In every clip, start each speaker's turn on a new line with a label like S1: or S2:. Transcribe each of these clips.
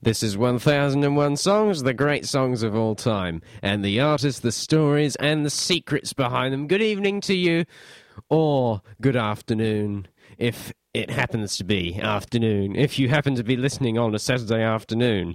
S1: This is 1001 Songs, the great songs of all time, and the artists, the stories, and the secrets behind them. Good evening to you, or good afternoon, if it happens to be afternoon, if you happen to be listening on a Saturday afternoon.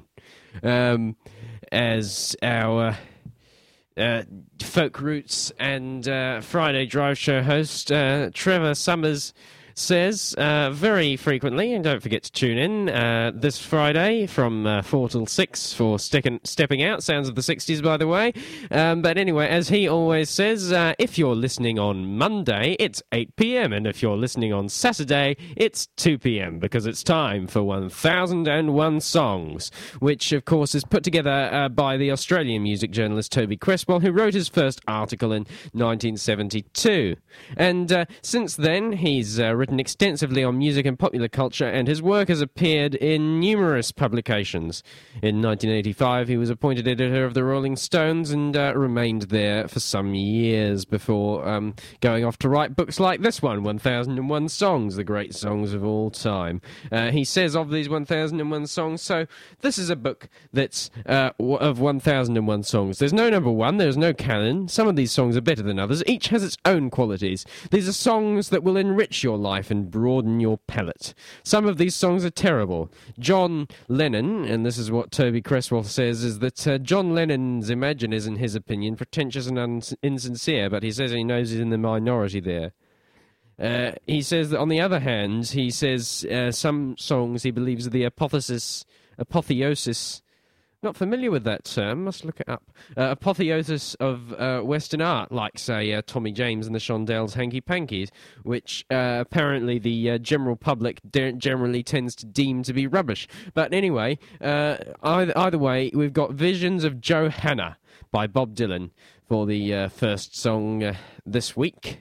S1: As our folk roots and Friday Drive Show host, Trevor Summers, says very frequently, and don't forget to tune in this Friday from 4 till 6 for Stepping Out, sounds of the 60s, by the way. But anyway, as he always says, if you're listening on Monday, it's 8 p.m, and if you're listening on Saturday, it's 2 p.m, because it's time for 1001 Songs, which, of course, is put together by the Australian music journalist Toby Cresswell, who wrote his first article in 1972. And since then, he's written extensively on music and popular culture, and his work has appeared in numerous publications. In 1985, he was appointed editor of the Rolling Stones and remained there for some years before going off to write books like this one, 1001 Songs, the great songs of all time. He says of these 1001 songs, so this is a book that's of 1001 songs. There's no number one, there's no canon. Some of these songs are better than others. Each has its own qualities. These are songs that will enrich your life and broaden your palate. Some of these songs are terrible. John Lennon, and this is what Toby Cresswell says, is that John Lennon's Imagine is, in his opinion, pretentious and insincere, but he says he knows he's in the minority there. He says that, on the other hand, he says some songs he believes are the apotheosis, not familiar with that term, must look it up. Apotheosis of Western art, like, say, Tommy James and the Shondells' Hanky Pankies, which apparently the general public generally tends to deem to be rubbish. But anyway, either way, we've got Visions of Johanna by Bob Dylan for the first song this week.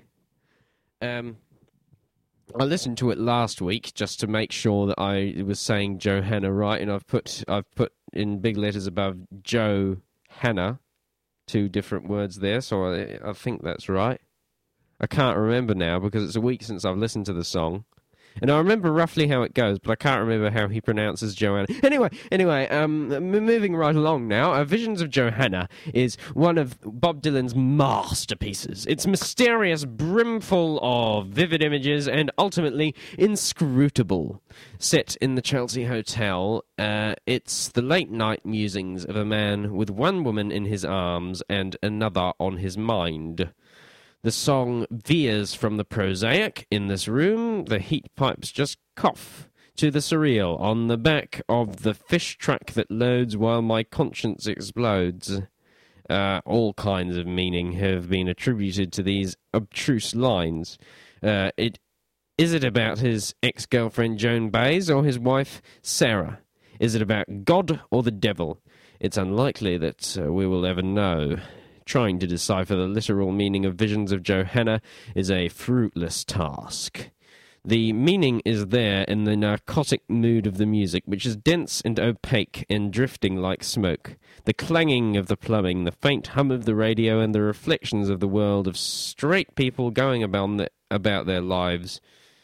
S1: I listened to it last week just to make sure that I was saying Johanna right, and I've put in big letters above Joe Hannah, two different words there, so I think that's right. I can't remember now because it's a week since I've listened to the song. And I remember roughly how it goes, but I can't remember how he pronounces Joanna. Anyway, moving right along now, Visions of Johanna is one of Bob Dylan's masterpieces. It's mysterious, brimful of vivid images, and ultimately inscrutable. Set in the Chelsea Hotel, it's the late-night musings of a man with one woman in his arms and another on his mind. The song veers from the prosaic. In this room, the heat pipes just cough, to the surreal on the back of the fish truck that loads while my conscience explodes. All kinds of meaning have been attributed to these abstruse lines. Is it about his ex-girlfriend Joan Baez or his wife Sarah? Is it about God or the devil? It's unlikely that we will ever know. Trying to decipher the literal meaning of Visions of Johanna is a fruitless task. The meaning is there in the narcotic mood of the music, which is dense and opaque and drifting like smoke. The clanging of the plumbing, the faint hum of the radio, and the reflections of the world of straight people going about their lives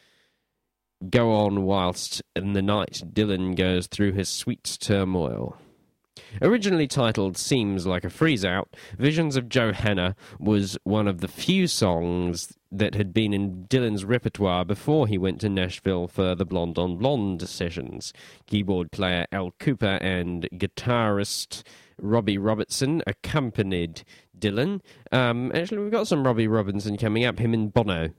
S1: go on whilst in the night Dylan goes through his sweet turmoil. Originally titled Seems Like a Freeze-Out, Visions of Johanna was one of the few songs that had been in Dylan's repertoire before he went to Nashville for the Blonde on Blonde sessions. Keyboard player Al Cooper and guitarist Robbie Robertson accompanied Dylan. Actually, we've got some Robbie Robertson coming up, him and Bono,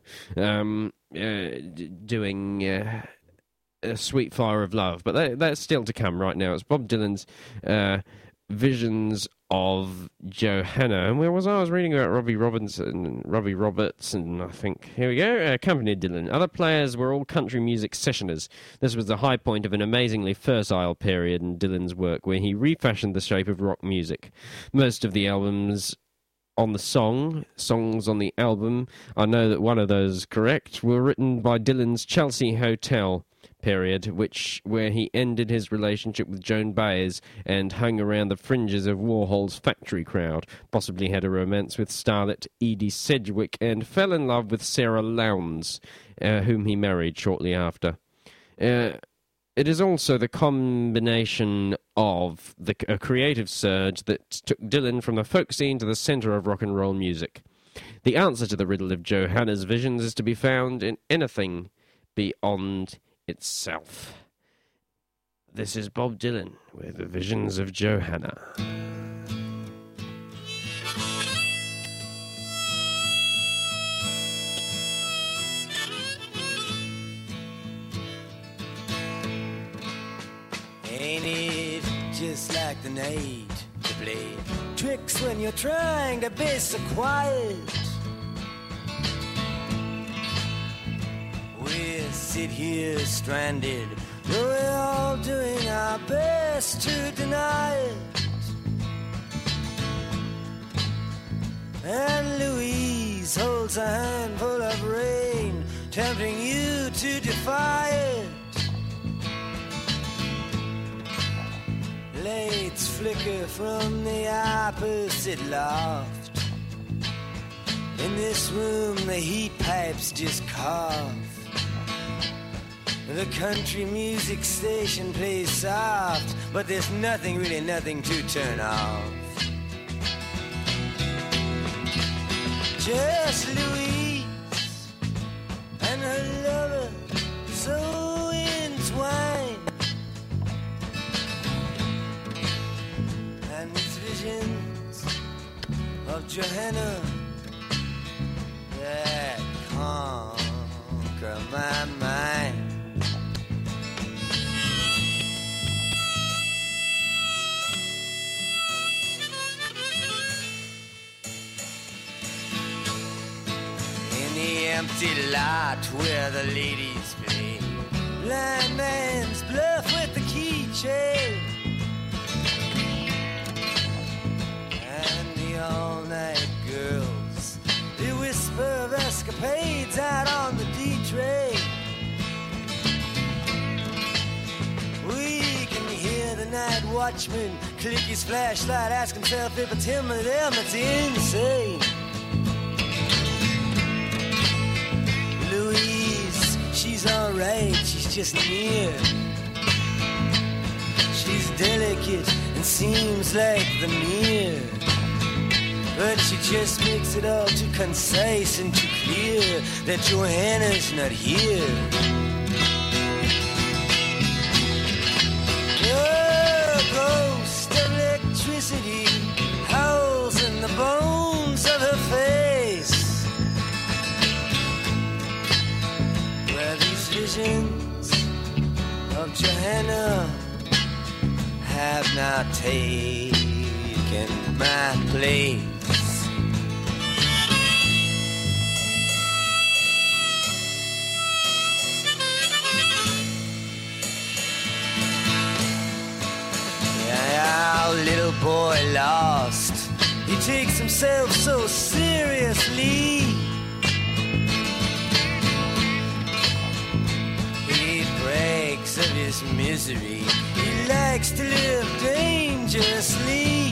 S1: doing... A Sweet Fire of Love, but that's still to come right now. It's Bob Dylan's Visions of Johanna. And where was I? I was reading about Robbie Roberts, and I think, here we go, accompanied Dylan. Other players were all country music sessioners. This was the high point of an amazingly fertile period in Dylan's work, where he refashioned the shape of rock music. Most of the albums on the songs on the album, I know that one of those is correct, were written by Dylan's Chelsea Hotel period, where he ended his relationship with Joan Baez and hung around the fringes of Warhol's factory crowd, possibly had a romance with starlet Edie Sedgwick, and fell in love with Sarah Lowndes, whom he married shortly after. it is also the combination of a creative surge that took Dylan from the folk scene to the center of rock and roll music. The answer to the riddle of Joe Hanna's visions is to be found in anything beyond itself. This is Bob Dylan with the Visions of Joe Hanna.
S2: Ain't it just like the night to play tricks when you're trying to be so quiet? We sit here stranded, though we're all doing our best to deny it. And Louise holds a handful of rain, tempting you to defy it. Lights flicker from the opposite loft. In this room the heat pipes just cough. The country music station plays soft, but there's nothing, really nothing to turn off. Just Louise and her lover so entwined, and these visions of Johanna that conquer my mind. The empty lot where the ladies play blind man's bluff with the keychain, and the all-night girls, they whisper of escapades out on the D-train. We can hear the night watchman click his flashlight, ask himself if it's him or them. It's insane. Louise, she's alright, she's just near. She's delicate and seems like the mirror, but she just makes it all too concise and too clear that Johanna's not here. The ghost of electricity howls in the bones of her face. Visions of Johanna have now taken my place. Yeah, our little boy lost. He takes himself so seriously. Of his misery, he likes to live dangerously.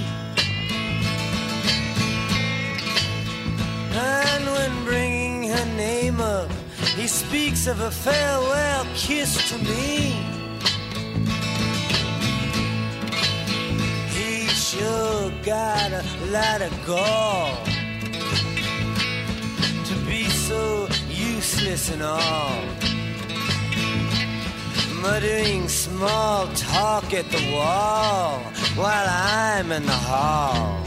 S2: And when bringing her name up, he speaks of a farewell kiss to me. He sure got a lot of gall to be so useless and all, muttering small talk at the wall while I'm in the hall.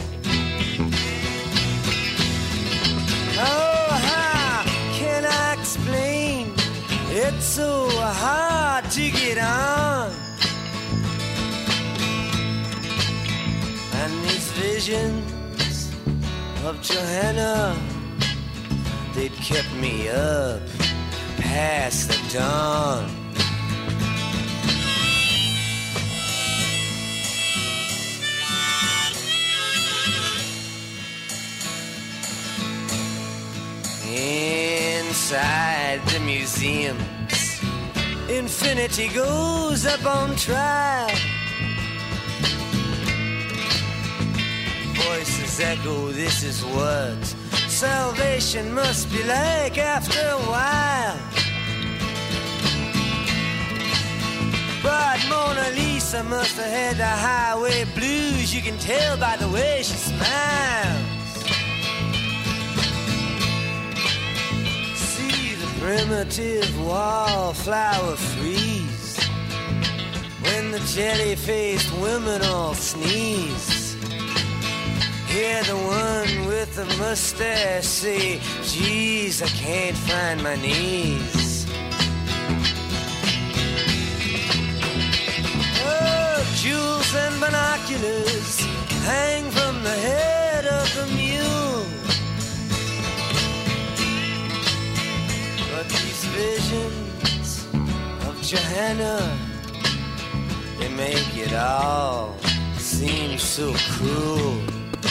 S2: Oh, how can I explain? It's so hard to get on. And these visions of Johanna, they'd kept me up past the dawn. Inside the museums, infinity goes up on trial. Voices echo, this is what salvation must be like after a while. But Mona Lisa must have had the highway blues. You can tell by the way she smiles. See the primitive wallflower freeze when the jelly-faced women all sneeze. Hear the one with the mustache say, geez, I can't find my knees. Oh, jewels and binoculars hang from the head of the mule. But these visions of Johanna, they make it all seem so cruel.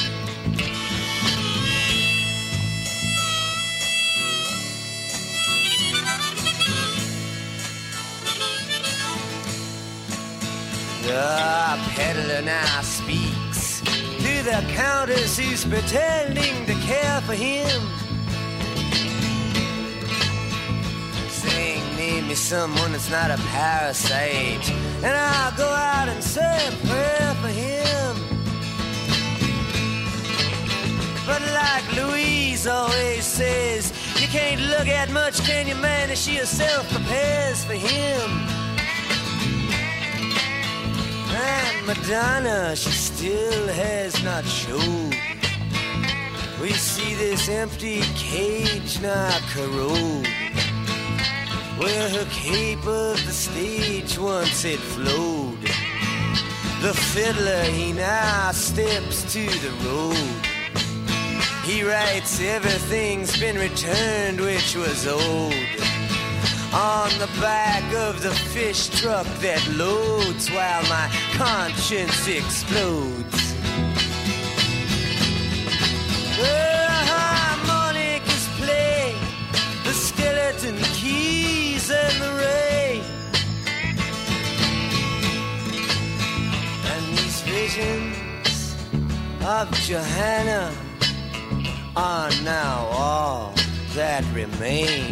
S2: The peddler now speaks to the countess who's pretending to care for him, saying, name me someone that's not a parasite, and I'll go out and say a prayer for him. But like Louise always says, you can't look at much, can you, man, as she herself prepares for him. And Madonna, she still has not showed. We see this empty cage now corrode, where her cape of the stage once had flowed. The fiddler, he now steps to the road. He writes, everything's been returned which was old, on the back of the fish truck that loads while my conscience explodes. The harmonicas play, the skeleton keys and the ray, and these visions of Johanna are now all that remain.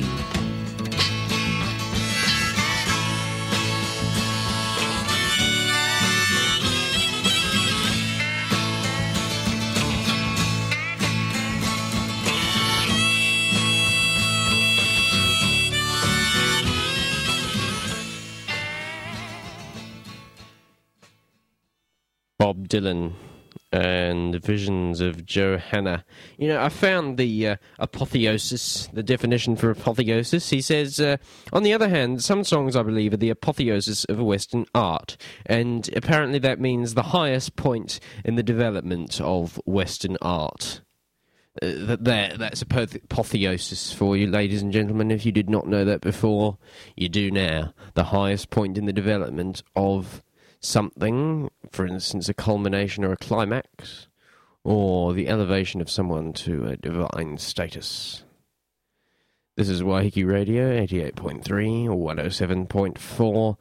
S1: Bob Dylan and Visions of Johanna. You know, I found the apotheosis, the definition for apotheosis. He says, on the other hand, some songs, I believe, are the apotheosis of Western art, and apparently that means the highest point in the development of Western art. That's apotheosis for you, ladies and gentlemen. If you did not know that before, you do now. The highest point in the development of something, for instance, a culmination or a climax, or the elevation of someone to a divine status. This is Waiheke Radio, 88.3 or 107.4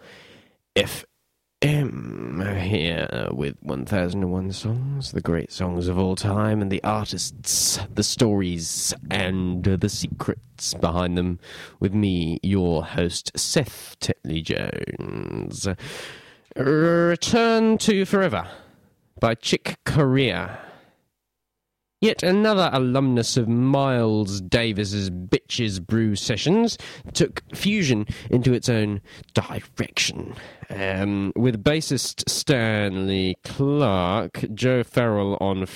S1: FM, here with 1001 songs, the great songs of all time, and the artists, the stories, and the secrets behind them, with me, your host, Seth Tetley Jones. Return to Forever by Chick Corea. Yet another alumnus of Miles Davis's Bitches Brew sessions took fusion into its own direction. With bassist Stanley Clarke, Joe Farrell on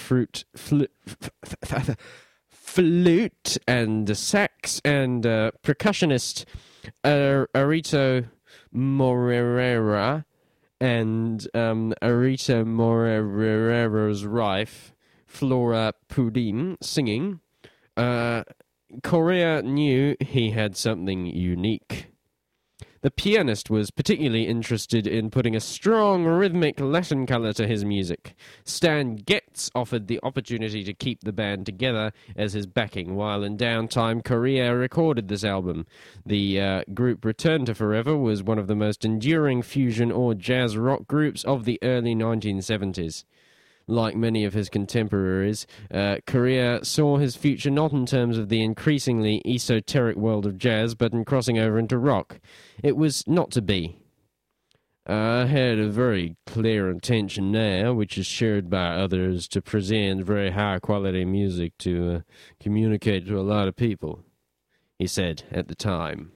S1: flute and sax, and percussionist Arito Moreira and Arita Moreira's wife, Flora Pudim, singing. Corea knew he had something unique. The pianist was particularly interested in putting a strong rhythmic Latin colour to his music. Stan Getz offered the opportunity to keep the band together as his backing, while in downtime Corea recorded this album. The group Return to Forever was one of the most enduring fusion or jazz rock groups of the early 1970s. Like many of his contemporaries, Corea saw his future not in terms of the increasingly esoteric world of jazz, but in crossing over into rock. It was not to be. I had a very clear intention now, which is shared by others, to present very high quality music to communicate to a lot of people, he said at the time.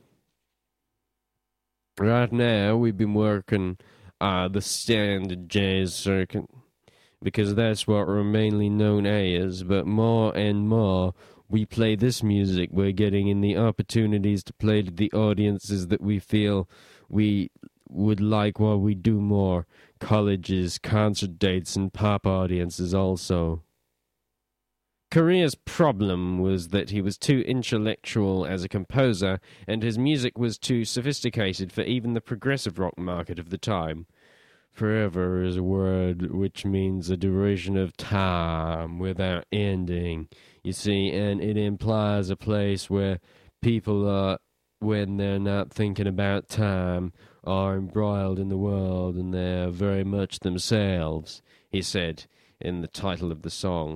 S1: Right now, we've been working the standard jazz circuit, because that's what we're mainly known as, but more and more we play this music. We're getting in the opportunities to play to the audiences that we feel we would like while we do more colleges, concert dates, and pop audiences also. Korea's problem was that he was too intellectual as a composer, and his music was too sophisticated for even the progressive rock market of the time. Forever is a word which means a duration of time without ending, you see, and it implies a place where people are, when they're not thinking about time, are embroiled in the world and they're very much themselves, he said in the title of the song,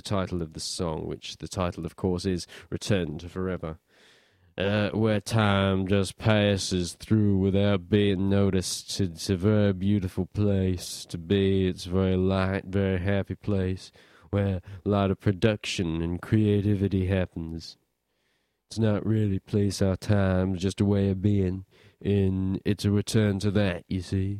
S1: which the title, of course, is Return to Forever. Where time just passes through without being noticed. It's a very beautiful place to be. It's a very light, very happy place where a lot of production and creativity happens. It's not really place or time, it's just a way of being. And it's a return to that, you see.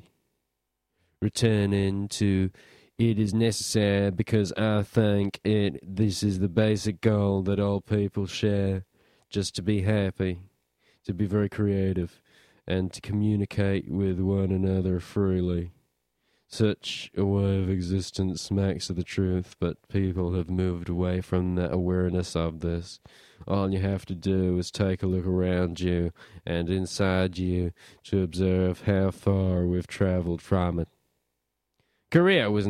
S1: Returning to it is necessary because I think this is the basic goal that all people share. Just to be happy, to be very creative, and to communicate with one another freely. Such a way of existence smacks of the truth, but people have moved away from that awareness of this. All you have to do is take a look around you and inside you to observe how far we've traveled from it. Korea was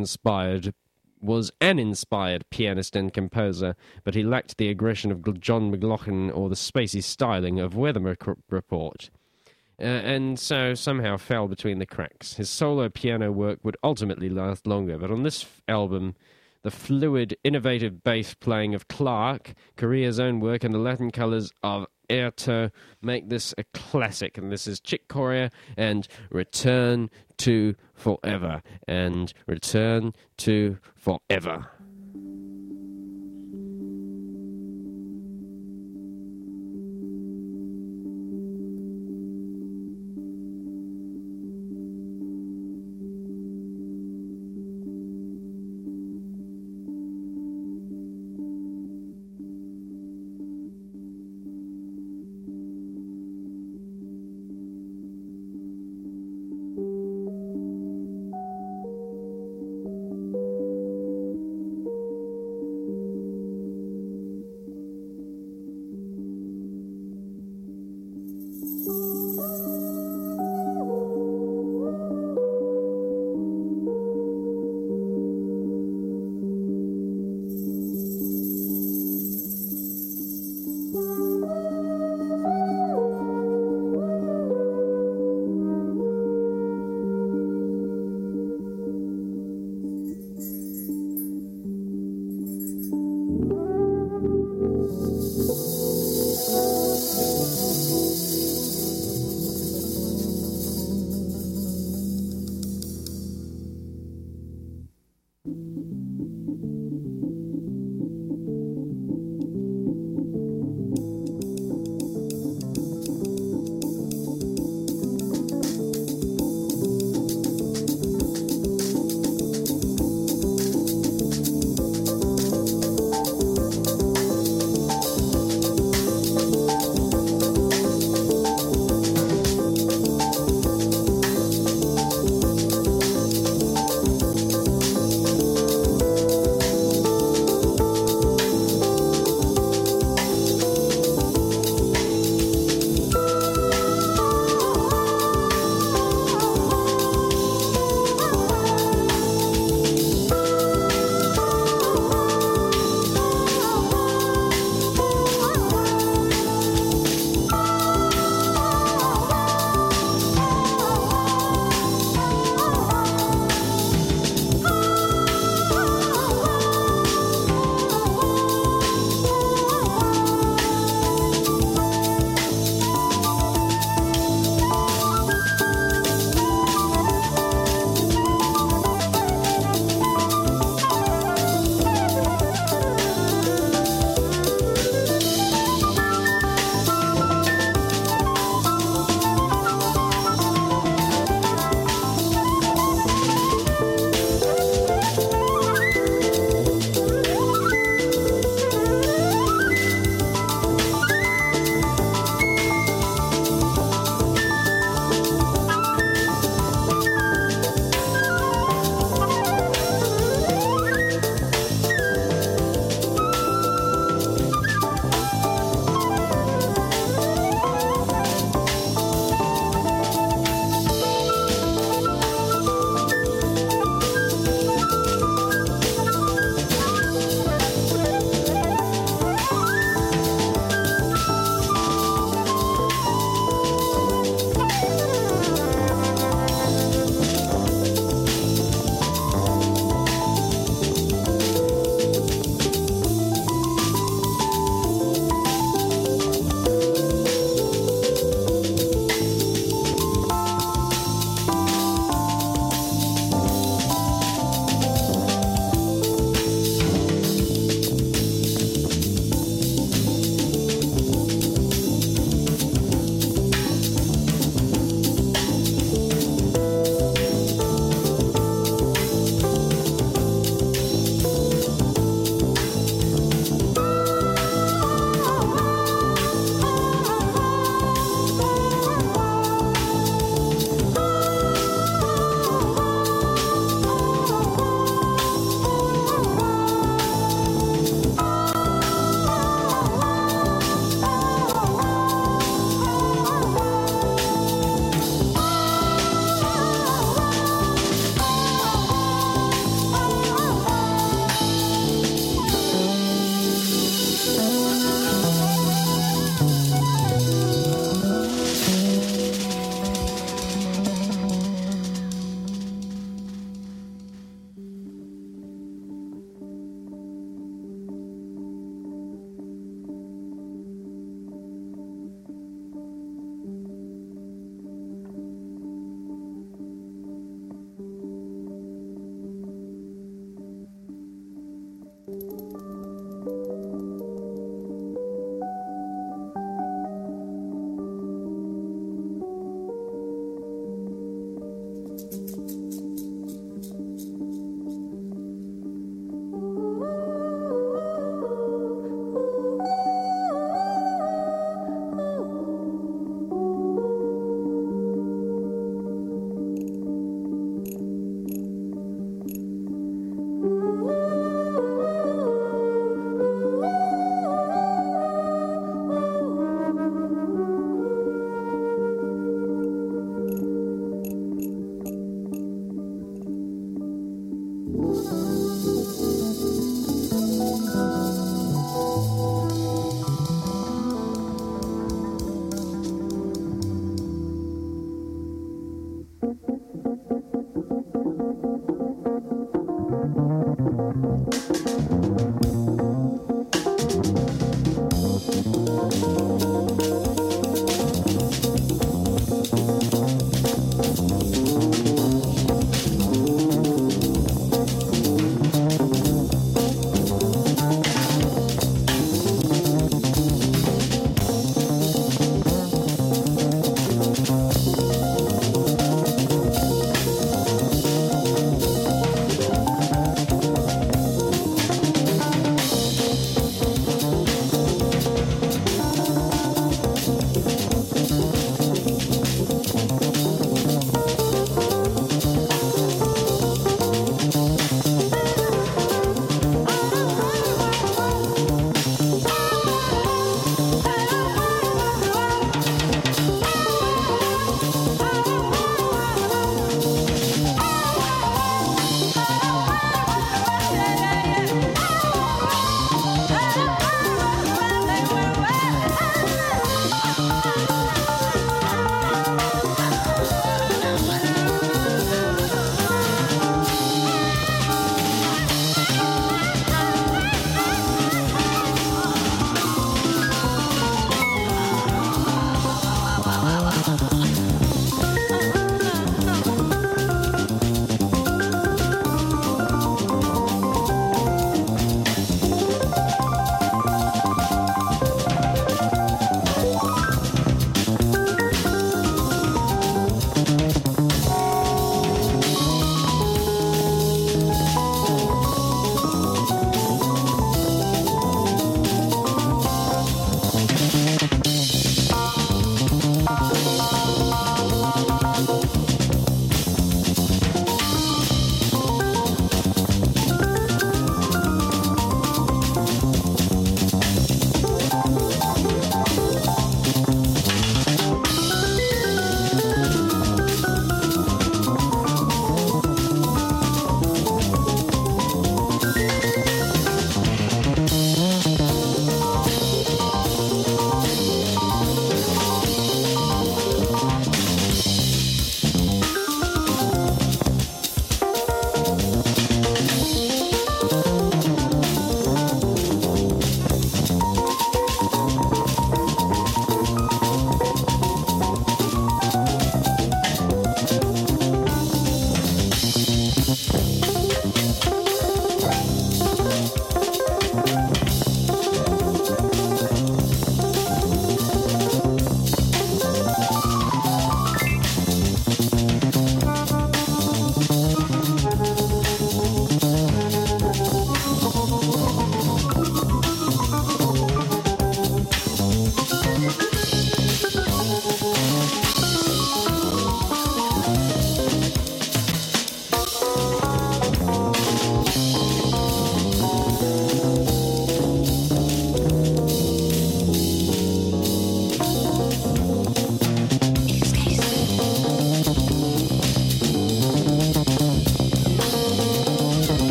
S1: an inspired pianist and composer, but he lacked the aggression of John McLaughlin or the spacey styling of Weather Report, and so somehow fell between the cracks. His solo piano work would ultimately last longer, but on this album, the fluid, innovative bass playing of Clark, Korea's own work, and the Latin colors of Airto make this a classic. And this is Chick Corea and Return to Forever. And Return to Forever.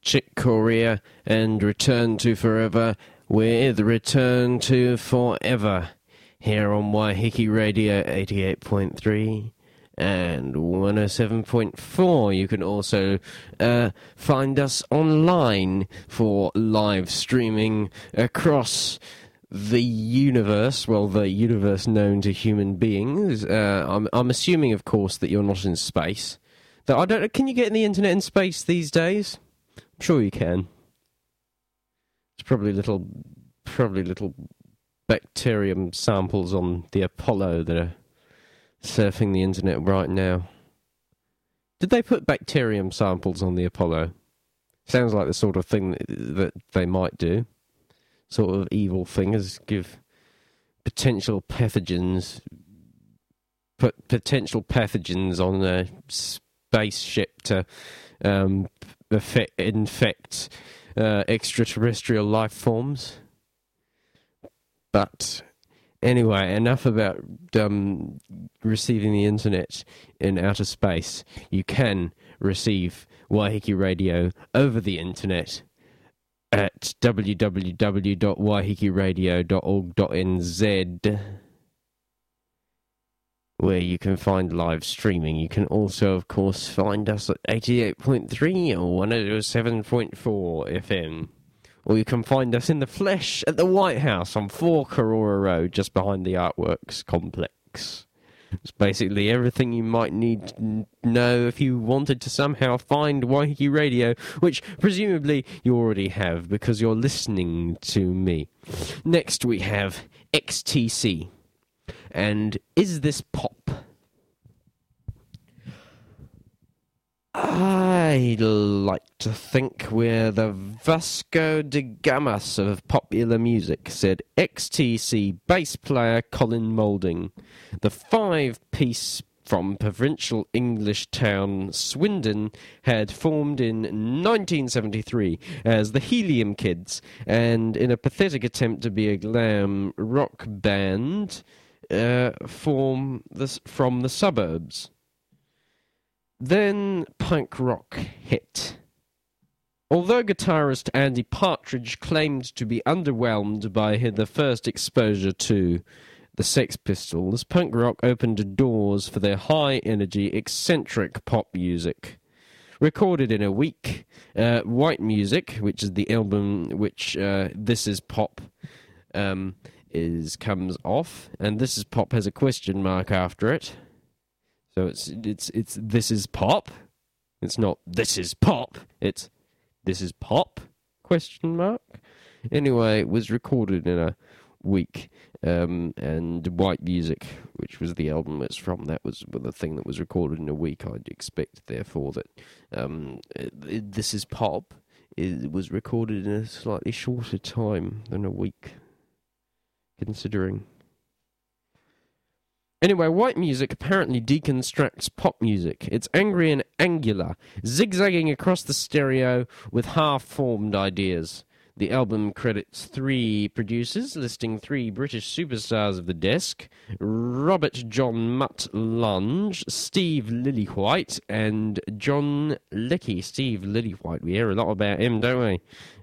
S1: Chick Corea and Return to Forever with Return to Forever here on Waiheke Radio 88.3 and 107.4. You can also find us online for live streaming across the universe, well, the universe known to human beings. I'm assuming, of course, that you're not in space. Though I don't. Can you get in the internet in space these days? I'm sure you can. It's probably little bacterium samples on the Apollo that are surfing the internet right now. Did they put bacterium samples on the Apollo? Sounds like the sort of thing that they might do. Sort of evil thing is give potential pathogens on a spaceship to infect extraterrestrial life forms. But anyway, enough about receiving the internet in outer space. You can receive Waiheke Radio over the internet at www.waihekeradio.org.nz, where you can find live streaming. You can also, of course, find us at 88.3 or 107.4 FM. Or you can find us in the flesh at the White House on 4 Karora Road, just behind the Artworks complex. It's basically everything you might need to know if you wanted to somehow find Waiheke Radio, which presumably you already have because you're listening to me. Next we have XTC. And Is This Pop? I like to think we're the Vasco da Gamas of popular music, said XTC bass player Colin Moulding. The 5-piece from provincial English town Swindon had formed in 1973 as the Helium Kids, and in a pathetic attempt to be a glam rock band from the suburbs. Then punk rock hit. Although guitarist Andy Partridge claimed to be underwhelmed by the first exposure to the Sex Pistols, punk rock opened doors for their high-energy, eccentric pop music. Recorded in a week, White Music, which is the album which This Is Pop comes off, and This Is Pop has a question mark after it. So it's This Is Pop. It's not This Is Pop. It's This Is Pop? Question mark. Anyway, it was recorded in a week, and White Music, which was the album it's from, that was the thing that was recorded in a week. I'd expect, therefore, that This Is Pop was recorded in a slightly shorter time than a week, considering. Anyway, White Music apparently deconstructs pop music. It's angry and angular, zigzagging across the stereo with half-formed ideas. The album credits 3 producers, listing 3 British superstars of the desk: Robert John Mutt Lange, Steve Lillywhite, and John Leckie. Steve Lillywhite, we hear a lot about him, don't we?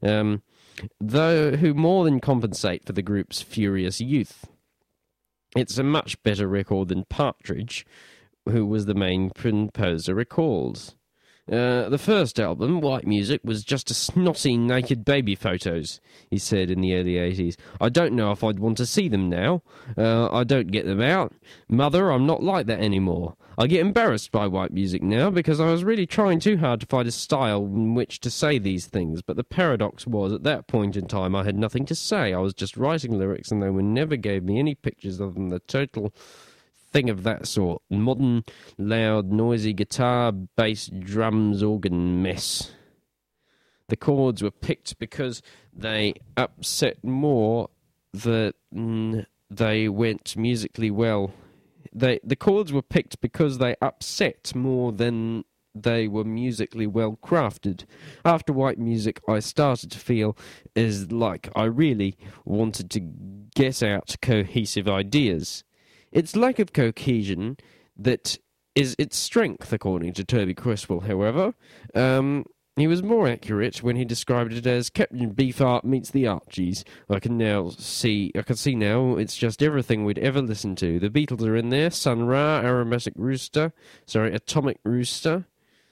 S1: Who more than compensate for the group's furious youth. It's a much better record than Partridge, who was the main composer, recalls. The first album, White Music, was just a snotty naked baby photos, he said in the early 80s. I don't know if I'd want to see them now. I don't get them out. Mother, I'm not like that anymore. I get embarrassed by White Music now because I was really trying too hard to find a style in which to say these things, but the paradox was, at that point in time, I had nothing to say. I was just writing lyrics and they never gave me any pictures other than the total thing of that sort. Modern, loud, noisy guitar, bass, drums, organ mess. The chords were picked because they upset more than they went musically well. The chords were picked because they upset more than they were musically well crafted. After White Music, I started to feel as like I really wanted to get out cohesive ideas. Its lack of cohesion that is its strength, according to Toby Creswell, however. He was more accurate when he described it as Captain Beefheart meets the Archies. I can see now it's just everything we'd ever listened to. The Beatles are in there, Sun Ra, Atomic Rooster,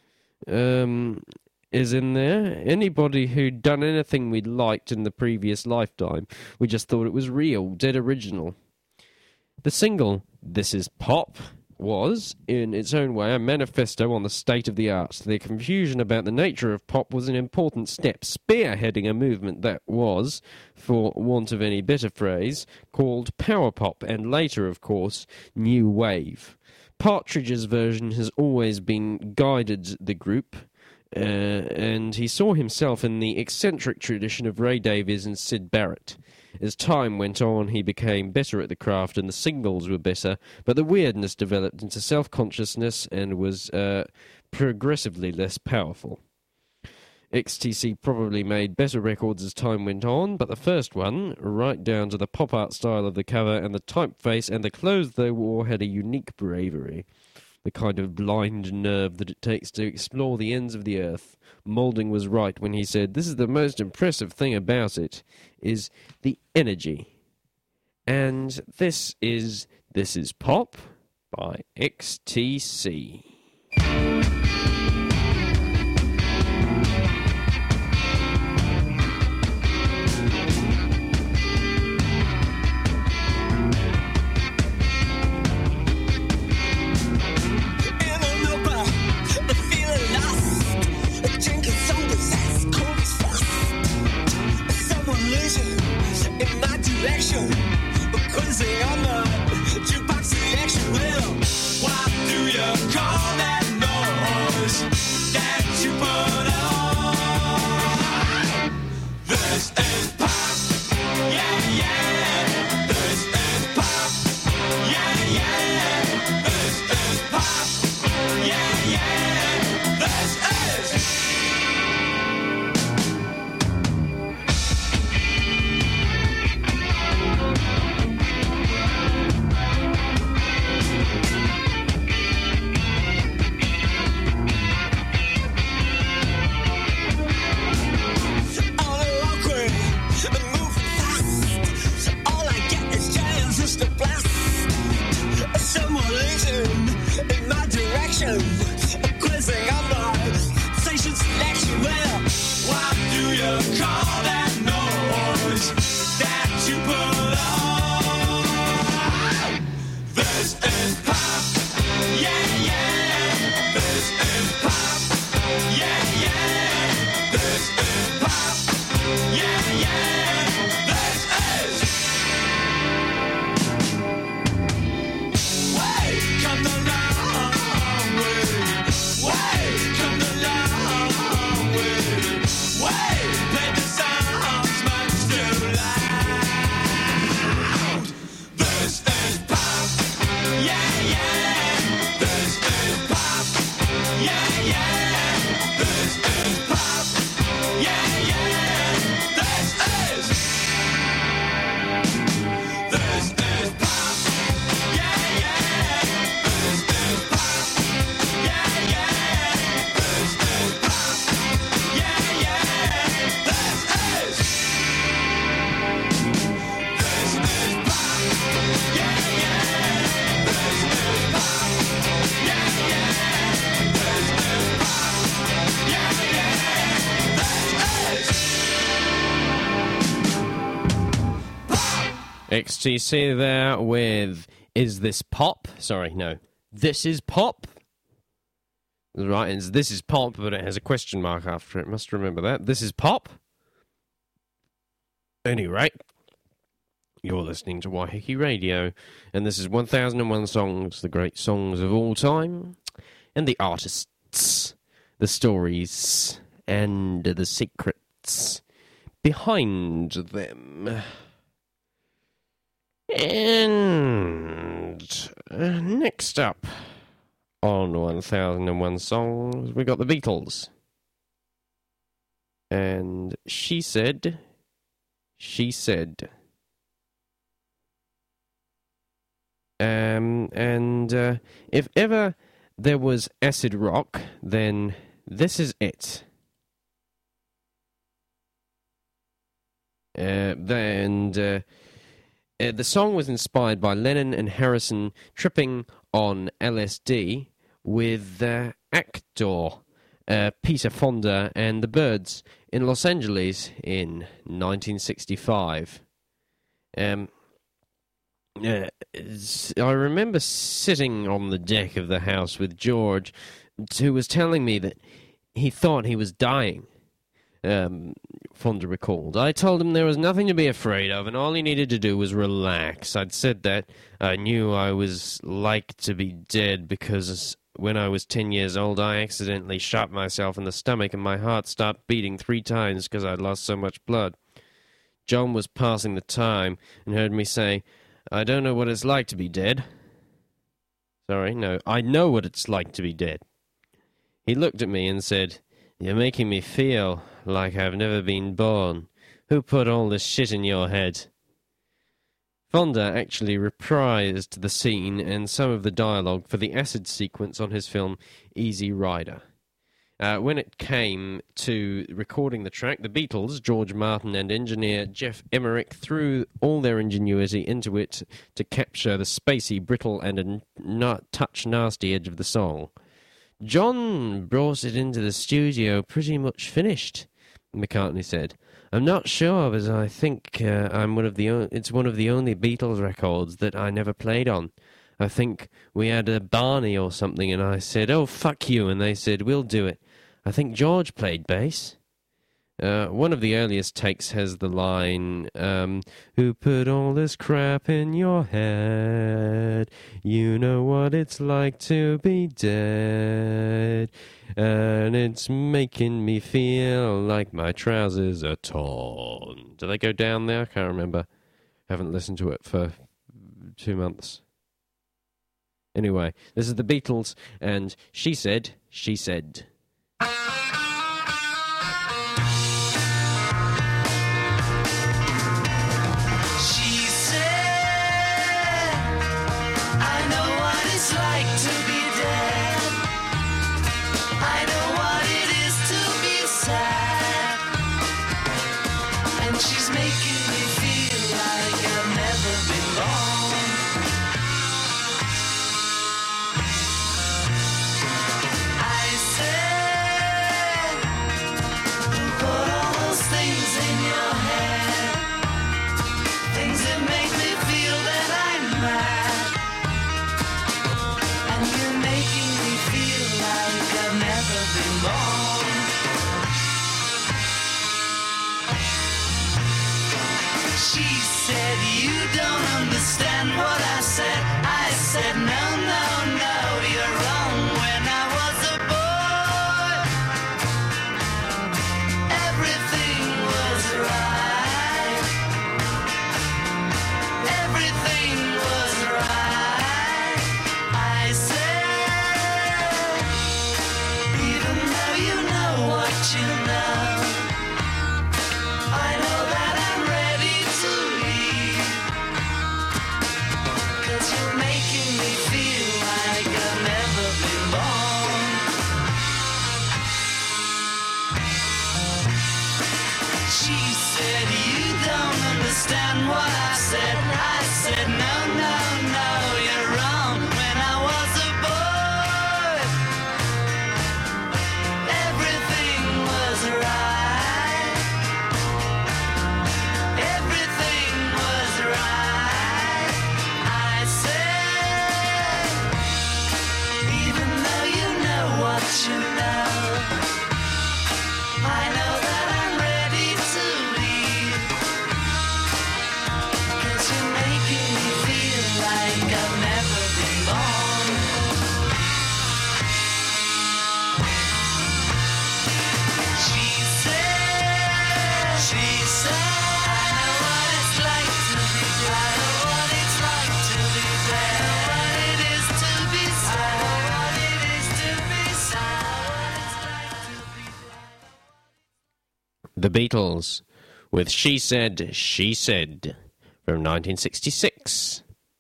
S1: is in there. Anybody who'd done anything we'd liked in the previous lifetime. We just thought it was real, dead original. The single, This Is Pop, was, in its own way, a manifesto on the state of the arts. The confusion about the nature of pop was an important step, spearheading a movement that was, for want of any better phrase, called power pop, and later, of course, new wave. Partridge's version has always guided the group, and he saw himself in the eccentric tradition of Ray Davies and Syd Barrett. As time went on, he became better at the craft and the singles were better, but the weirdness developed into self-consciousness and was progressively less powerful. XTC probably made better records as time went on, but the first one, right down to the pop art style of the cover and the typeface and the clothes they wore, had a unique bravery. The kind of blind nerve that it takes to explore the ends of the earth. Moulding was right when he said, "This is the most impressive thing about it, is the energy." And this is Pop by XTC.
S2: Quizzing on the jukebox selection. Well, what do you call that noise that you put on? This is pop, yeah, yeah. This is pop, yeah, yeah. This is pop, yeah, yeah. This is. Quizzing on the station selection. Well, what do you call that noise that you put on? This is pop, yeah, yeah. This is pop, yeah, yeah. This is pop, yeah, yeah. This is. Wait, come the long way. Wait, come the long way. Wait, play the songs much too loud. This is pop, yeah, yeah. This is pop, yeah, yeah. This is pop, yeah, yeah. This is. This is pop, yeah, yeah. This is pop, yeah, yeah. This is pop, yeah, yeah. This is. This is pop, yeah, yeah. This is pop, yeah, yeah. This is pop, yeah, yeah. This is.
S1: XTC there with Is This Pop? Sorry, no. This Is Pop? Right, it's This Is Pop, but it has a question mark after it. Must remember that. This Is Pop? Anyway, you're listening to Waiheke Radio, and this is 1001 Songs, the great songs of all time, and the artists, the stories, and the secrets behind them. And next up on 1001 Songs, we got the Beatles. And She Said. If ever there was acid rock, then this is it. The song was inspired by Lennon and Harrison tripping on LSD with actor Peter Fonda and the Byrds in Los Angeles in 1965. I remember sitting on the deck of the house with George, who was telling me that he thought he was dying. Fonda recalled. I told him there was nothing to be afraid of, and all he needed to do was relax. I'd said that I knew I was like to be dead because when I was 10 years old, I accidentally shot myself in the stomach, and my heart stopped beating 3 times because I'd lost so much blood. John was passing the time and heard me say, I don't know what it's like to be dead. Sorry, no, I know what it's like to be dead. He looked at me and said, You're making me feel like I've never been born. Who put all this shit in your head? Fonda actually reprised the scene and some of the dialogue for the acid sequence on his film Easy Rider. When it came to recording the track, the Beatles, George Martin and engineer Geoff Emerick, threw all their ingenuity into it to capture the spacey, brittle and touch nasty edge of the song. John brought it into the studio pretty much finished, McCartney said. I'm not sure, but I think it's one of the only Beatles records that I never played on. I think we had a Barney or something, and I said, oh, fuck you, and they said, we'll do it. I think George played bass. One of the earliest takes has the line, who put all this crap in your head? You know what it's like to be dead. And it's making me feel like my trousers are torn. Do they go down there? I can't remember. Haven't listened to it for 2 months. Anyway, this is the Beatles, and She Said, She Said. The Beatles, with She Said, She Said, from 1966.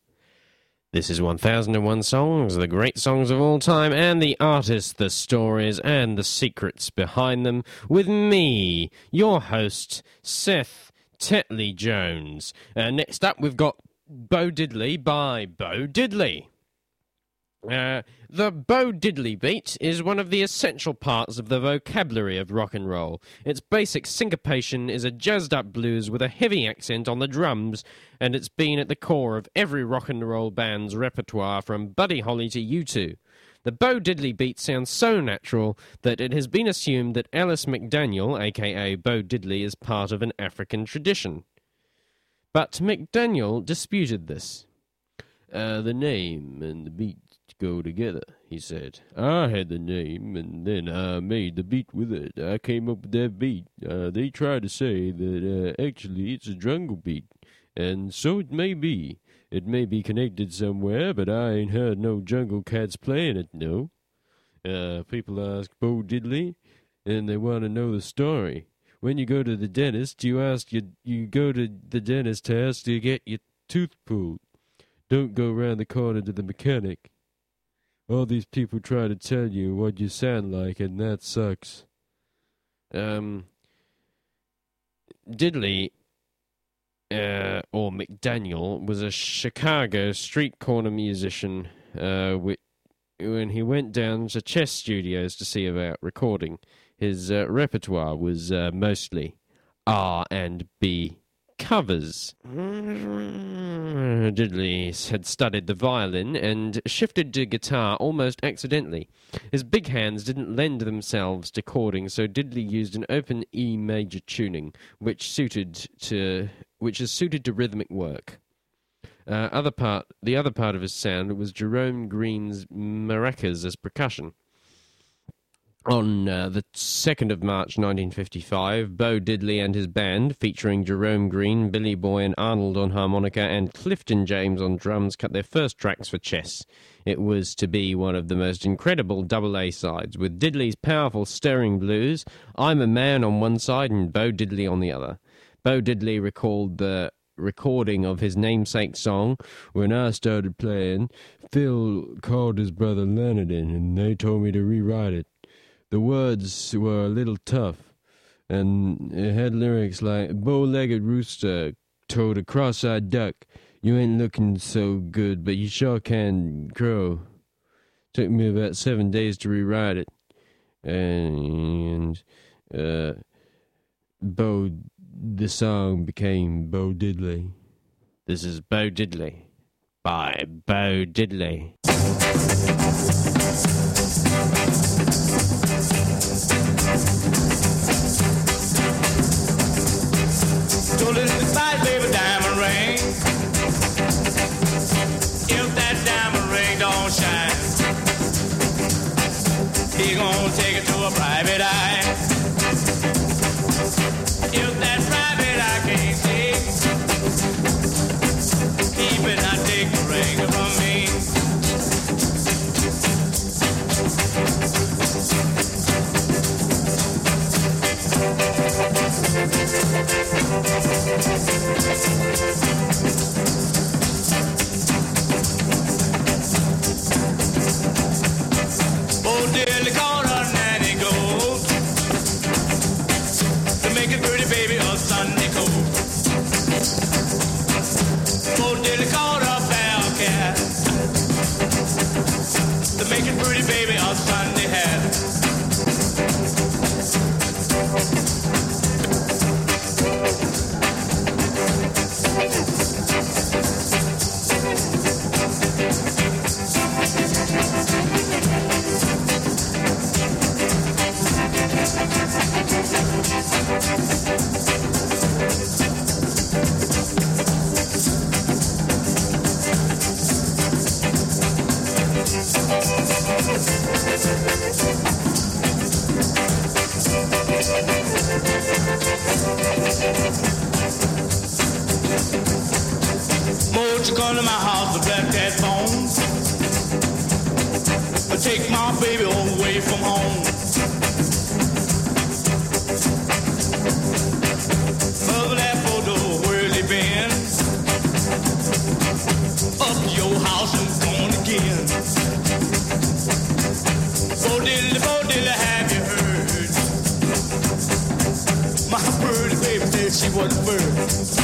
S1: This is 1001 Songs, the great songs of all time, and the artists, the stories, and the secrets behind them, with me, your host, Seth Tetley Jones. Next up, we've got Bo Diddley by Bo Diddley. The Bo Diddley beat is one of the essential parts of the vocabulary of rock and roll. Its basic syncopation is a jazzed-up blues with a heavy accent on the drums, and it's been at the core of every rock and roll band's repertoire from Buddy Holly to U2. The Bo Diddley beat sounds so natural that it has been assumed that Alice McDaniel, aka Bo Diddley, is part of an African tradition. But McDaniel disputed this. The name and the beat go together, he said. I had the name, and then I made the beat with it. I came up with that beat. They try to say that actually it's a jungle beat, and so it may be. It may be connected somewhere, but I ain't heard no jungle cats playing it, no. People ask Bo Diddley, and they want to know the story. When you go to the dentist, you go to the dentist house to get your tooth pulled. Don't go round the corner to the mechanic. All these people try to tell you what you sound like, and that sucks. Diddley, or McDaniel, was a Chicago street corner musician when he went down to Chess Studios to see about recording. His repertoire was mostly R&B covers. Diddley had studied the violin and shifted to guitar almost accidentally. His big hands didn't lend themselves to chording, so Diddley used an open E major tuning, which is suited to rhythmic work. The other part of his sound was Jerome Green's maracas as percussion. On the 2nd of March 1955, Bo Diddley and his band, featuring Jerome Green, Billy Boy and Arnold on harmonica and Clifton James on drums, cut their first tracks for Chess. It was to be one of the most incredible double A-sides, with Diddley's powerful stirring blues, I'm a Man on one side and Bo Diddley on the other. Bo Diddley recalled the recording of his namesake song. When I started playing, Phil called his brother Leonard in, and they told me to rewrite it. The words were a little tough, and it had lyrics like, bow-legged rooster told a cross-eyed duck, you ain't looking so good, but you sure can crow. Took me about 7 days to rewrite it, and the song became Bo Diddley. This is Bo Diddley by Bo Diddley.
S3: Told her to buy baby diamond ring. If that diamond ring don't shine, he gonna take it to a private eye. If that private eye can't see, he better not take the ring from me. Bo Diddley called her nanny goat to make a pretty baby a Sunday coat. Bo Diddley called her Bellcat to make a pretty baby a Sunday hat. Won't you come to my house to black that phone? Take my baby away from home. Mother that photo where they been? Up to your house and gone again. Bo Diddley, have you heard? My pretty baby, she wasn't first.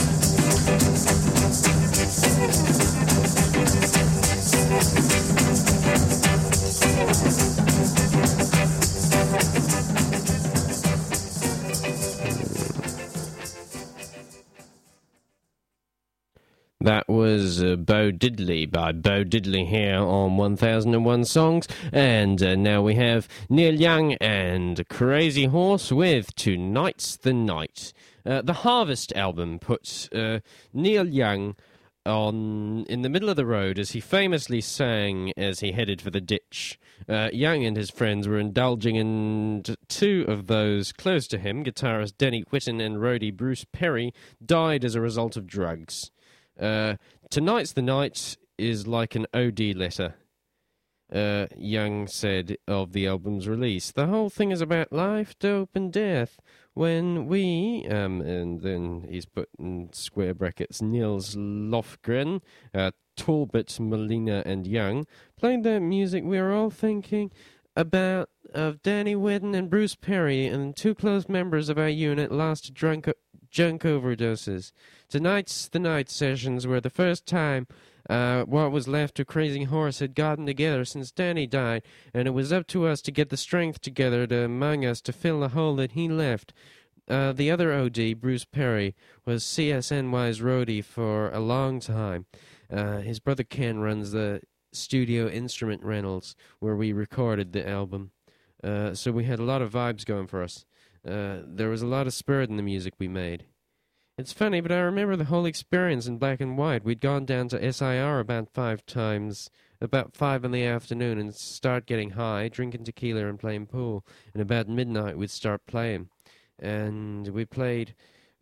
S1: That was Bo Diddley by Bo Diddley here on 1001 Songs. And now we have Neil Young and Crazy Horse with Tonight's the Night. The Harvest album puts Neil Young in the middle of the road as he famously sang as he headed for the ditch. Young and his friends were indulging in two of those close to him. Guitarist Denny Whitten and roadie Bruce Perry died as a result of drugs. Tonight's the Night is like an OD letter, Young said of the album's release. The whole thing is about life, dope, and death. When we, and then he's put in square brackets, Nils Lofgren, Talbot, Molina, and Young, played the music, we were all thinking about of Danny Whitten and Bruce Perry, and two close members of our unit lost to junk overdoses. Tonight's the Night sessions were the first time what was left of Crazy Horse had gotten together since Danny died, and it was up to us to get the strength together among us to fill the hole that he left. The other OD, Bruce Perry, was CSNY's roadie for a long time. His brother Ken runs the studio Instrument Rentals, where we recorded the album. So we had a lot of vibes going for us. There was a lot of spirit in the music we made. It's funny, but I remember the whole experience in black and white. We'd gone down to SIR about 5 times, about 5 in the afternoon, and start getting high, drinking tequila and playing pool. And about midnight, we'd start playing. And we played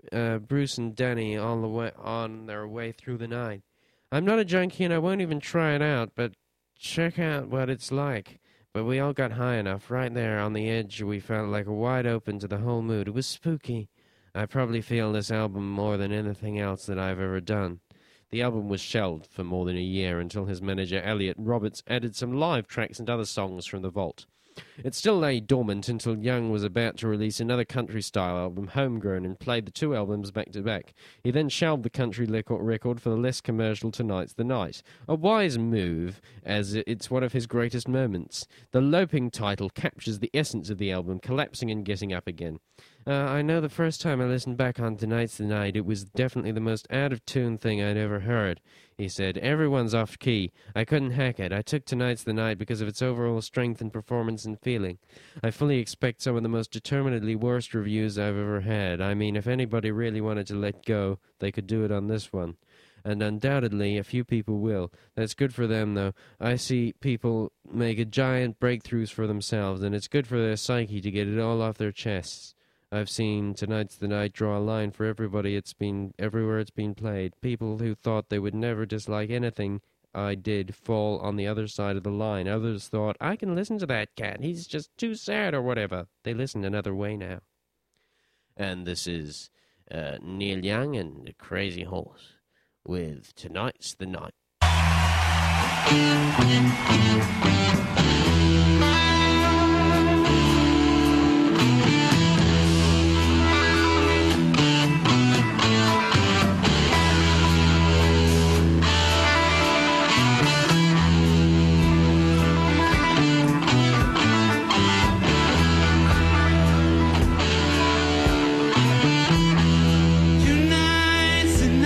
S1: Bruce and Danny all the way on their way through the night. I'm not a junkie, and I won't even try it out, but check out what it's like. But we all got high enough. Right there on the edge, we felt like wide open to the whole mood. It was spooky. I probably feel this album more than anything else that I've ever done. The album was shelved for more than a year until his manager Elliot Roberts added some live tracks and other songs from the vault. It still lay dormant until Young was about to release another country-style album, Homegrown, and played the two albums back-to-back. He then shelved the country record for the less commercial Tonight's the Night. A wise move, as it's one of his greatest moments. The loping title captures the essence of the album, collapsing and getting up again. I know the first time I listened back on Tonight's the Night, it was definitely the most out-of-tune thing I'd ever heard. He said, everyone's off-key. I couldn't hack it. I took Tonight's the Night because of its overall strength and performance and feeling. I fully expect some of the most determinedly worst reviews I've ever had. I mean, if anybody really wanted to let go, they could do it on this one. And undoubtedly, a few people will. That's good for them, though. I see people make a giant breakthroughs for themselves, and it's good for their psyche to get it all off their chests. I've seen Tonight's the Night draw a line for everybody. Everywhere it's been played. People who thought they would never dislike anything I did fall on the other side of the line. Others thought, I can listen to that cat. He's just too sad or whatever. They listen another way now. And this is Neil Young and the Crazy Horse with Tonight's the Night.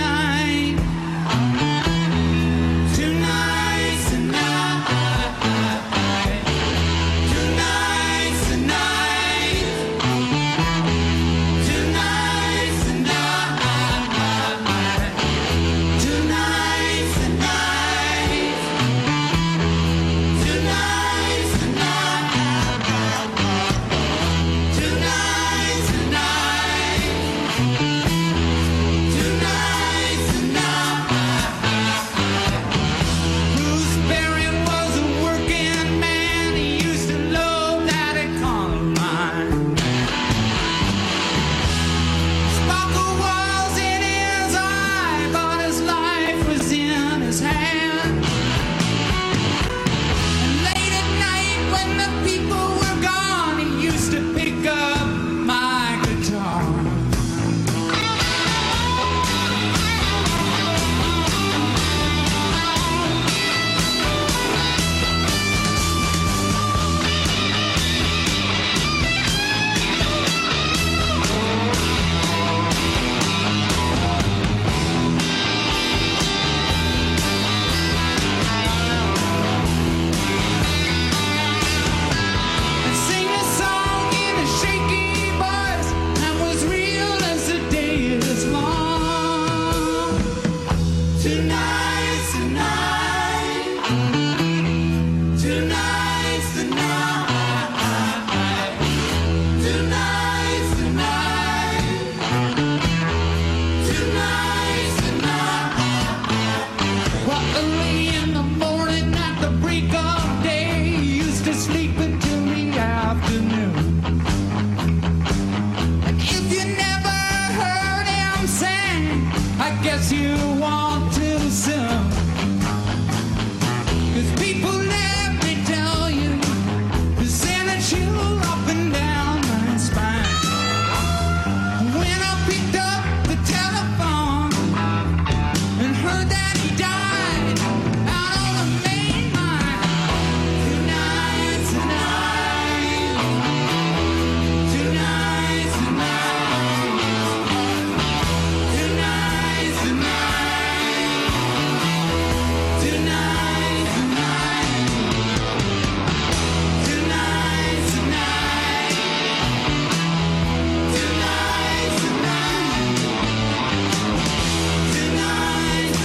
S3: Tonight's the night. guess you want too soon. 'Cause people let me tell you, they say that you're up and down my spine. When I picked up the telephone and heard that he died out on the main line. Tonight, tonight, tonight, tonight, tonight, tonight, tonight, tonight, tonight, tonight, tonight,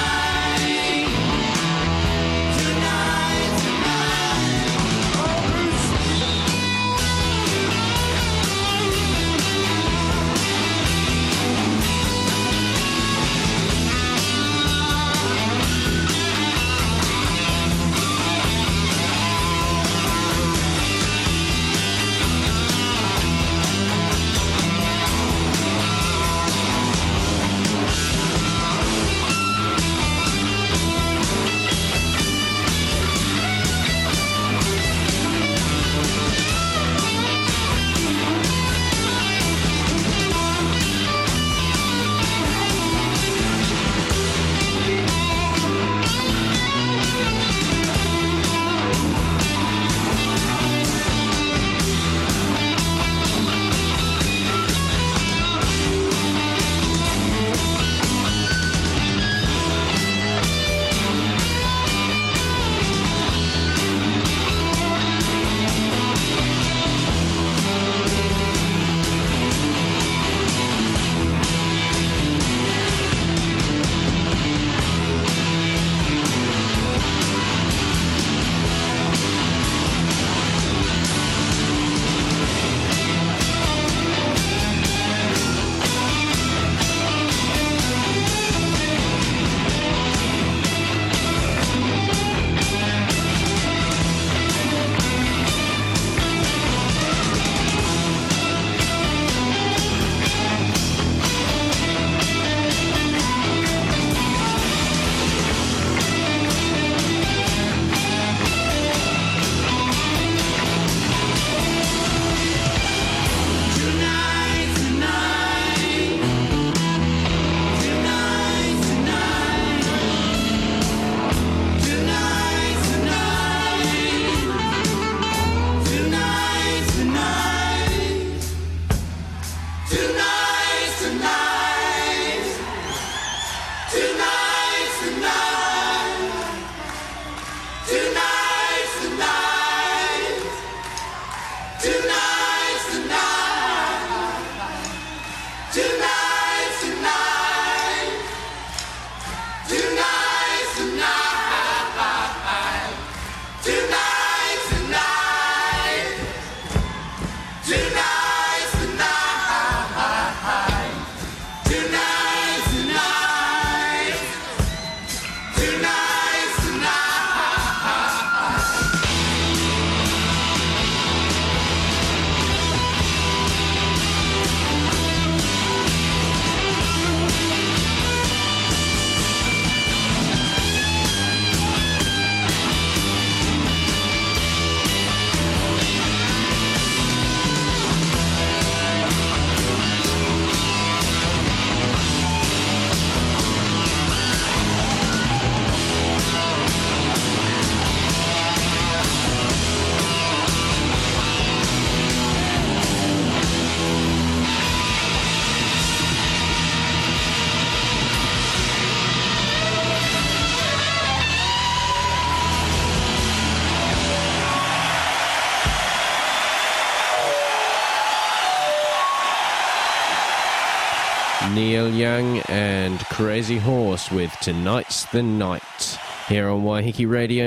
S1: Neil Young and Crazy Horse with Tonight's the Night here on Waiheke Radio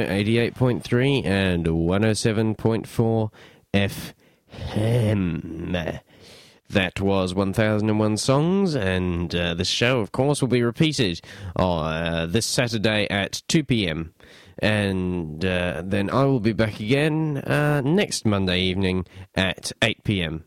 S1: 88.3 and 107.4 FM. That was 1001 Songs, and this show, of course, will be repeated this Saturday at 2 p.m. And then I will be back again next Monday evening at 8 p.m.